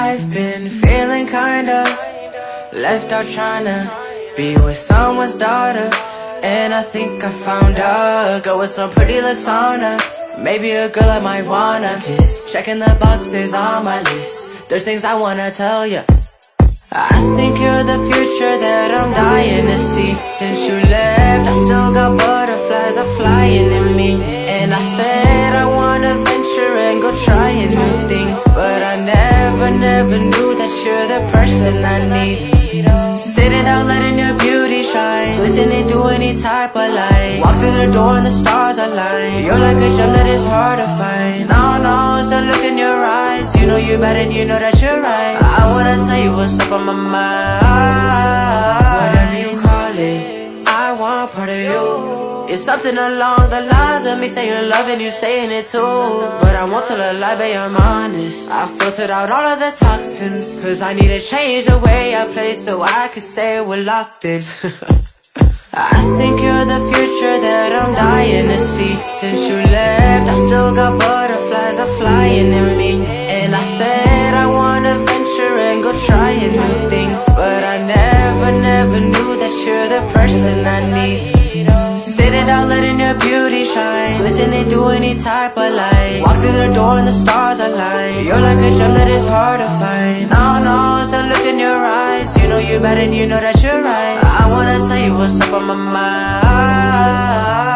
I've been feeling kinda left out, tryna be with someone's daughter. And I think I found a girl with some pretty looks on her. Maybe a girl I might wanna kiss. Checking the boxes on my list. There's things I wanna tell ya. I think you're the future that I'm dying to see. Since you left, I still got butterflies are flying in me. And I said I wanna venture and go trying new things, but I never knew that you're the person I need. Sitting out letting your beauty shine, listening to any type of light. Walk through the door and the stars align. You're like a gem that is hard to find. No, it's the look in your eyes. You know you're bad and you know that you're right. I wanna tell you what's up on my mind. Whatever you call it, I want part of you. It's something along the lines of me saying love and you saying it too. But I won't tell a lie, babe, I'm honest. I filtered out all of the toxins, cause I need to change the way I play so I can say we're locked in. I think you're the future that I'm dying to see. Since you left, I still got butterflies are flying in me. And I said I wanna venture and go trying new things, but I never knew that you're the person I need. Sitting out letting your beauty shine, listening to any type of light. Walk through the door and the stars align. You're like a gem that is hard to find. No, it's the look in your eyes. You know you're bad and you know that you're right. I wanna tell you what's up on my mind.